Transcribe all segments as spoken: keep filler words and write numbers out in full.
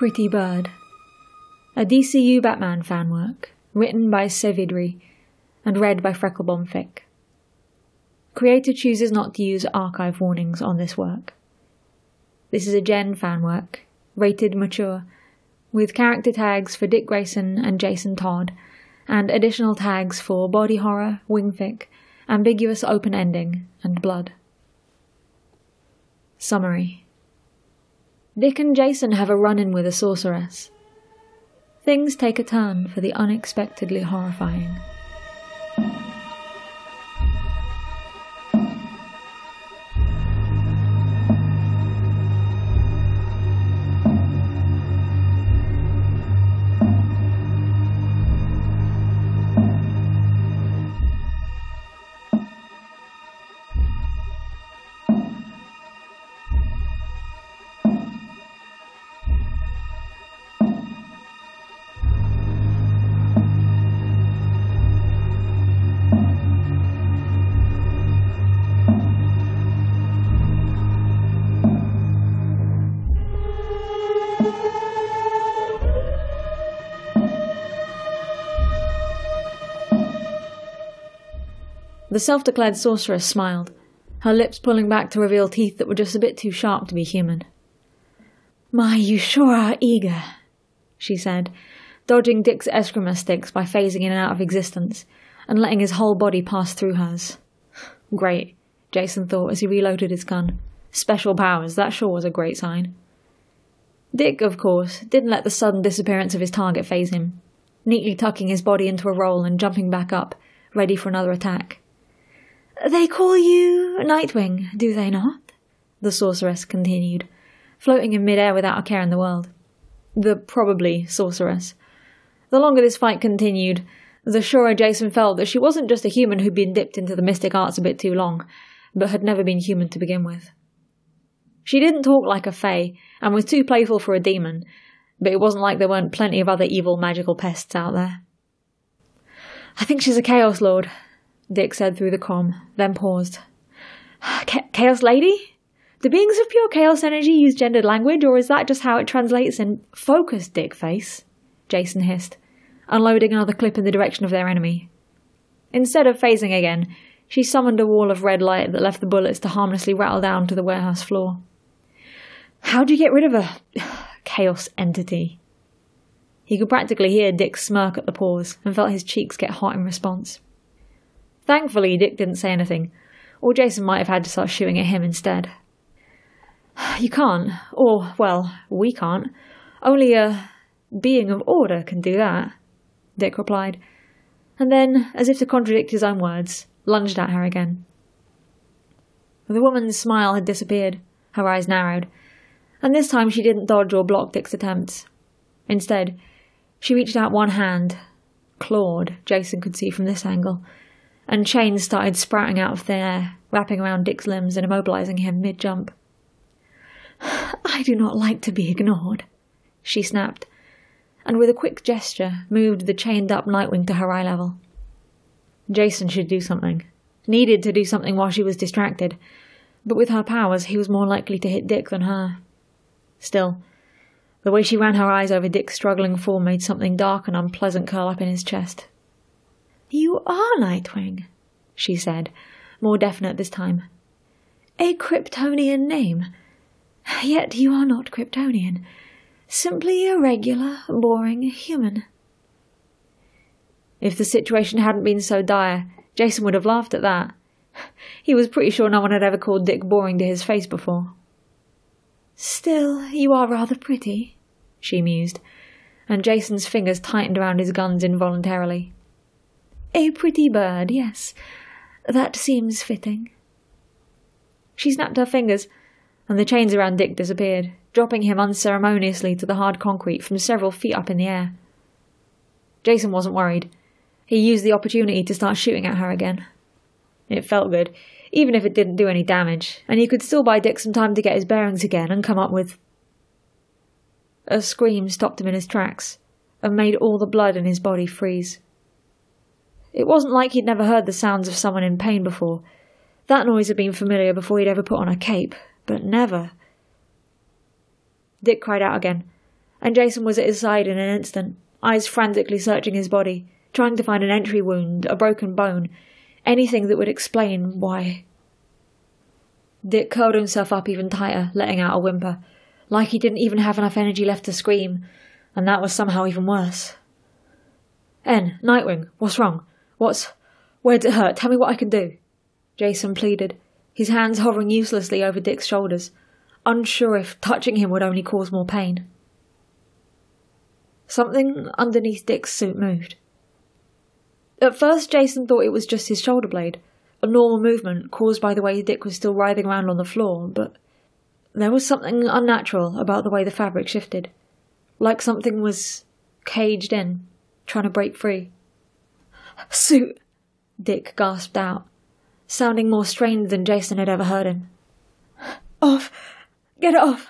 Pretty Bird, a D C U Batman fan work, written by Sevidri and read by Frecklebomb Fick. Creator chooses not to use archive warnings on this work. This is a Gen fan work, rated mature, with character tags for Dick Grayson and Jason Todd, and additional tags for body horror, wingfic, ambiguous open ending, and blood. Summary. Dick and Jason have a run-in with a sorceress. Things take a turn for the unexpectedly horrifying. The self-declared sorceress smiled, her lips pulling back to reveal teeth that were just a bit too sharp to be human. "My, you sure are eager," she said, dodging Dick's eskrima sticks by phasing in and out of existence, and letting his whole body pass through hers. Great, Jason thought as he reloaded his gun. Special powers, that sure was a great sign. Dick, of course, didn't let the sudden disappearance of his target faze him, neatly tucking his body into a roll and jumping back up, ready for another attack. "They call you Nightwing, do they not?" the sorceress continued, floating in midair without a care in the world. The probably sorceress. The longer this fight continued, the surer Jason felt that she wasn't just a human who'd been dipped into the mystic arts a bit too long, but had never been human to begin with. She didn't talk like a fae, and was too playful for a demon, but it wasn't like there weren't plenty of other evil magical pests out there. "I think she's a Chaos Lord," Dick said through the comm, then paused. Ch- Chaos Lady? Do beings of pure chaos energy use gendered language, or is that just how it translates in focus, Dick face? Jason hissed, unloading another clip in the direction of their enemy. Instead of phasing again, she summoned a wall of red light that left the bullets to harmlessly rattle down to the warehouse floor. "How'd you get rid of a chaos entity?" He could practically hear Dick smirk at the pause, and felt his cheeks get hot in response. Thankfully, Dick didn't say anything, or Jason might have had to start shooting at him instead. "You can't, or, well, we can't. Only a being of order can do that," Dick replied, and then, as if to contradict his own words, lunged at her again. The woman's smile had disappeared, her eyes narrowed, and this time she didn't dodge or block Dick's attempts. Instead, she reached out one hand, clawed, Jason could see from this angle, and chains started sprouting out of thin air, wrapping around Dick's limbs and immobilizing him mid-jump. "I do not like to be ignored," she snapped, and with a quick gesture moved the chained-up Nightwing to her eye level. Jason should do something. Needed to do something while she was distracted, but with her powers he was more likely to hit Dick than her. Still, the way she ran her eyes over Dick's struggling form made something dark and unpleasant curl up in his chest. "You are Nightwing," she said, more definite this time. "A Kryptonian name. Yet you are not Kryptonian. Simply a regular, boring human." If the situation hadn't been so dire, Jason would have laughed at that. He was pretty sure no one had ever called Dick boring to his face before. "Still, you are rather pretty," she mused, and Jason's fingers tightened around his guns involuntarily. "A pretty bird, yes. That seems fitting." She snapped her fingers, and the chains around Dick disappeared, dropping him unceremoniously to the hard concrete from several feet up in the air. Jason wasn't worried. He used the opportunity to start shooting at her again. It felt good, even if it didn't do any damage, and he could still buy Dick some time to get his bearings again and come up with... A scream stopped him in his tracks, and made all the blood in his body freeze. It wasn't like he'd never heard the sounds of someone in pain before. That noise had been familiar before he'd ever put on a cape, but never. Dick cried out again, and Jason was at his side in an instant, eyes frantically searching his body, trying to find an entry wound, a broken bone, anything that would explain why. Dick curled himself up even tighter, letting out a whimper, like he didn't even have enough energy left to scream, and that was somehow even worse. En, Nightwing, what's wrong? What's... Where'd it hurt? Tell me what I can do. Jason pleaded, his hands hovering uselessly over Dick's shoulders, unsure if touching him would only cause more pain. Something underneath Dick's suit moved. At first, Jason thought it was just his shoulder blade, a normal movement caused by the way Dick was still writhing around on the floor, but there was something unnatural about the way the fabric shifted, like something was caged in, trying to break free. Suit! Dick gasped out, sounding more strained than Jason had ever heard him. Off! Get it off!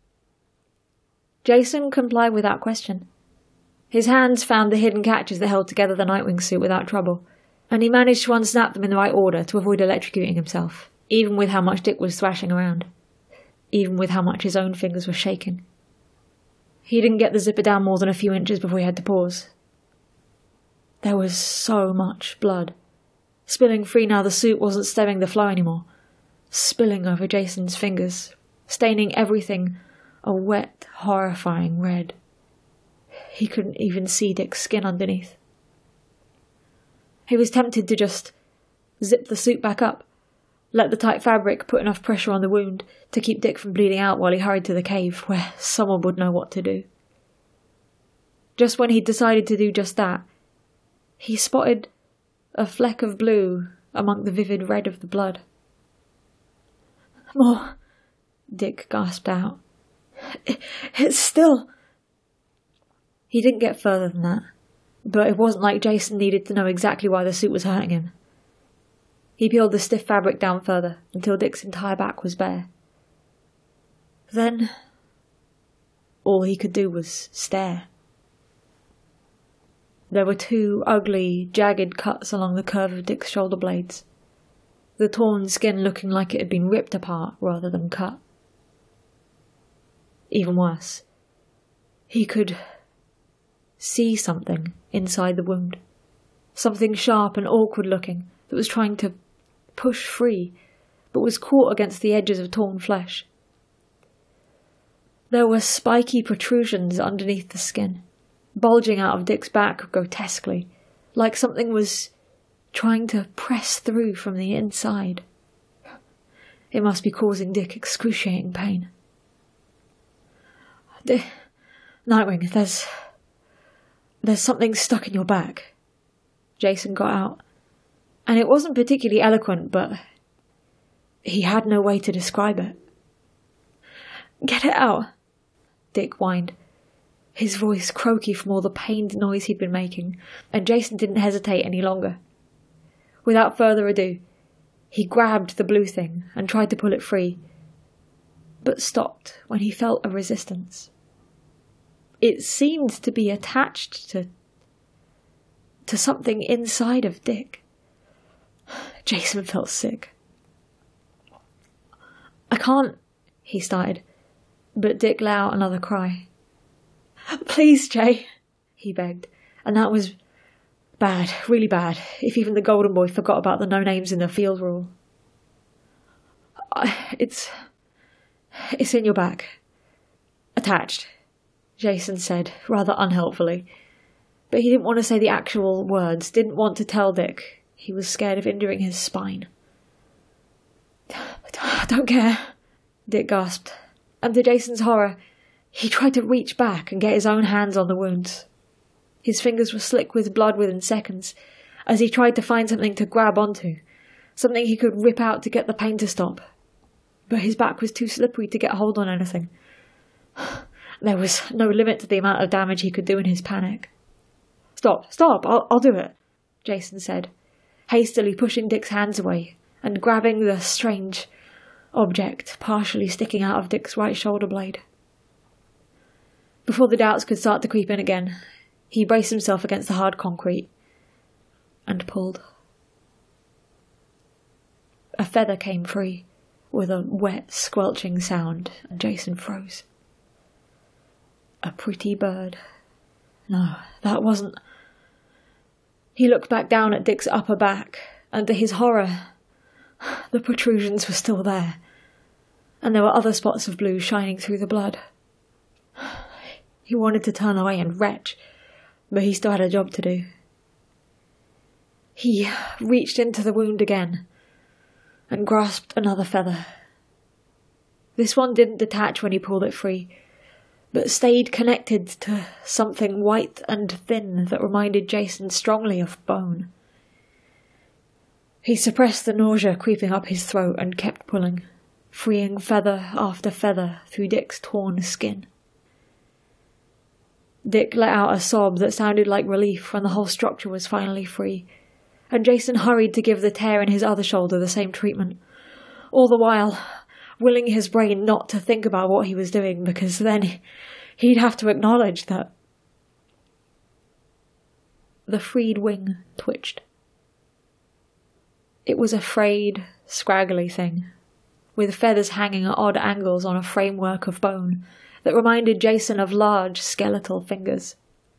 Jason complied without question. His hands found the hidden catches that held together the Nightwing suit without trouble, and he managed to unsnap them in the right order to avoid electrocuting himself, even with how much Dick was thrashing around, even with how much his own fingers were shaking. He didn't get the zipper down more than a few inches before he had to pause. There was so much blood. Spilling free now the suit wasn't stemming the flow anymore, spilling over Jason's fingers, staining everything a wet, horrifying red. He couldn't even see Dick's skin underneath. He was tempted to just zip the suit back up, let the tight fabric put enough pressure on the wound to keep Dick from bleeding out while he hurried to the cave, where someone would know what to do. Just when he'd decided to do just that, he spotted a fleck of blue among the vivid red of the blood. More, Dick gasped out. It, it's still... He didn't get further than that, but it wasn't like Jason needed to know exactly why the suit was hurting him. He peeled the stiff fabric down further until Dick's entire back was bare. Then, all he could do was stare. There were two ugly, jagged cuts along the curve of Dick's shoulder blades, the torn skin looking like it had been ripped apart rather than cut. Even worse, he could see something inside the wound, something sharp and awkward looking that was trying to push free, but was caught against the edges of torn flesh. There were spiky protrusions underneath the skin, bulging out of Dick's back grotesquely, like something was trying to press through from the inside. It must be causing Dick excruciating pain. D- Nightwing, there's... there's something stuck in your back. Jason got out, and it wasn't particularly eloquent, but he had no way to describe it. Get it out, Dick whined, his voice croaky from all the pained noise he'd been making, and Jason didn't hesitate any longer. Without further ado, he grabbed the blue thing and tried to pull it free, but stopped when he felt a resistance. It seemed to be attached to... to something inside of Dick. Jason felt sick. I can't, he started, but Dick let out another cry. Please, Jay, he begged, and that was bad, really bad, if even the Golden Boy forgot about the no names in the field rule. I, it's... it's in your back. Attached, Jason said, rather unhelpfully. But he didn't want to say the actual words, didn't want to tell Dick. He was scared of injuring his spine. I don't care, Dick gasped, and to Jason's horror, he tried to reach back and get his own hands on the wounds. His fingers were slick with blood within seconds, as he tried to find something to grab onto, something he could rip out to get the pain to stop. But his back was too slippery to get a hold on anything. There was no limit to the amount of damage he could do in his panic. Stop, stop, I'll, I'll do it, Jason said, hastily pushing Dick's hands away and grabbing the strange object partially sticking out of Dick's right shoulder blade. Before the doubts could start to creep in again, he braced himself against the hard concrete and pulled. A feather came free with a wet, squelching sound, and Jason froze. A pretty bird. No, that wasn't... He looked back down at Dick's upper back, and to his horror, the protrusions were still there, and there were other spots of blue shining through the blood. He wanted to turn away and retch, but he still had a job to do. He reached into the wound again, and grasped another feather. This one didn't detach when he pulled it free, but stayed connected to something white and thin that reminded Jason strongly of bone. He suppressed the nausea creeping up his throat and kept pulling, freeing feather after feather through Dick's torn skin. Dick let out a sob that sounded like relief when the whole structure was finally free, and Jason hurried to give the tear in his other shoulder the same treatment, all the while willing his brain not to think about what he was doing, because then he'd have to acknowledge that... The freed wing twitched. It was a frayed, scraggly thing, with feathers hanging at odd angles on a framework of bone that reminded Jason of large skeletal fingers.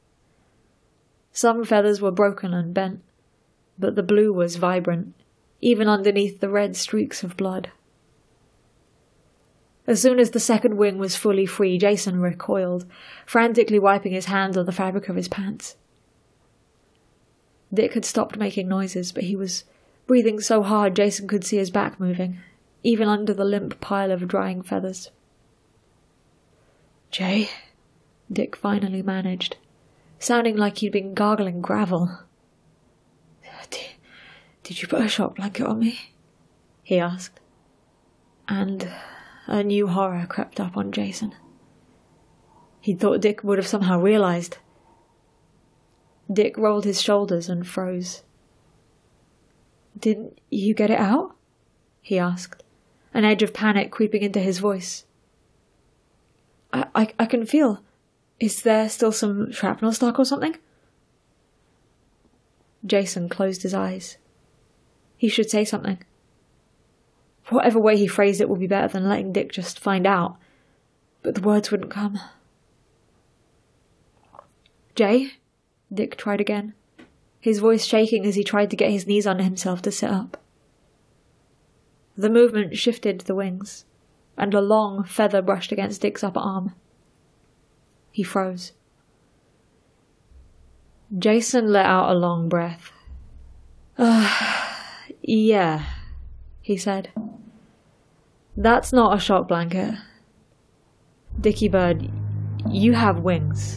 Some feathers were broken and bent, but the blue was vibrant, even underneath the red streaks of blood. As soon as the second wing was fully free, Jason recoiled, frantically wiping his hands on the fabric of his pants. Dick had stopped making noises, but he was breathing so hard Jason could see his back moving, even under the limp pile of drying feathers. "Jay," Dick finally managed, sounding like he'd been gargling gravel. Did, did you put a shock blanket on me?" he asked. And a new horror crept up on Jason. He thought Dick would have somehow realized. Dick rolled his shoulders and froze. "Didn't you get it out?" he asked, an edge of panic creeping into his voice. I, I, I can feel. Is there still some shrapnel stuck or something?" Jason closed his eyes. He should say something. Whatever way he phrased it would be better than letting Dick just find out, but the words wouldn't come. "Jay?" Dick tried again, his voice shaking as he tried to get his knees under himself to sit up. The movement shifted the wings, and a long feather brushed against Dick's upper arm. He froze. Jason let out a long breath. Uh, yeah, he said. "That's not a shock blanket. Dickie Bird, you have wings."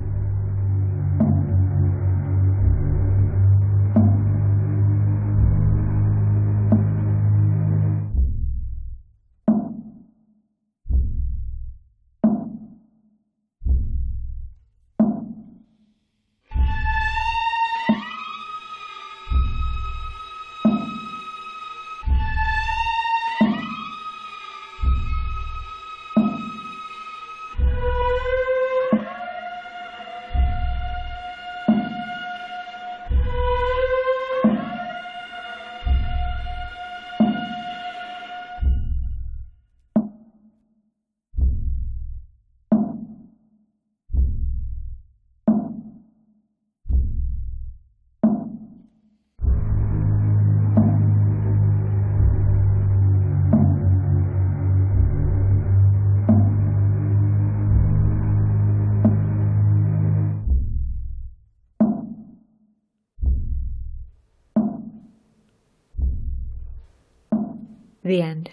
The end.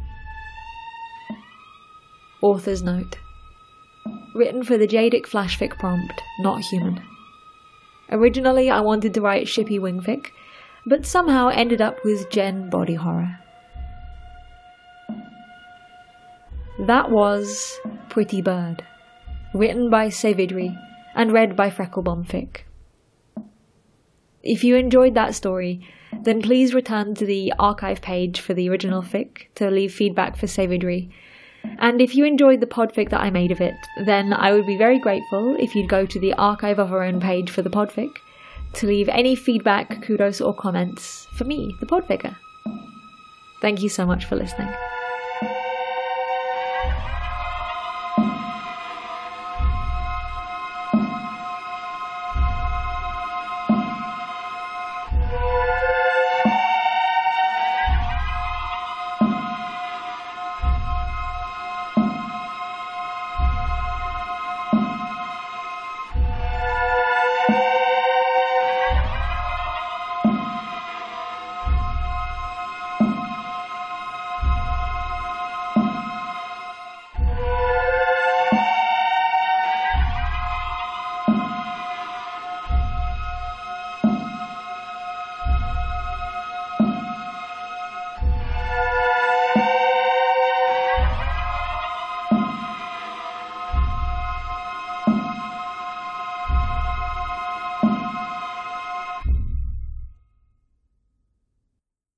Author's note. Written for the Jadic Flashfic prompt, Not Human. Originally I wanted to write shippy wingfic, but somehow ended up with Gen body horror. That was Pretty Bird, written by Savidri and read by Frecklebombfic. If you enjoyed that story, then please return to the archive page for the original fic to leave feedback for Savidri. And if you enjoyed the podfic that I made of it, then I would be very grateful if you'd go to the archive of our own page for the podfic to leave any feedback, kudos or comments for me, the podficker. Thank you so much for listening.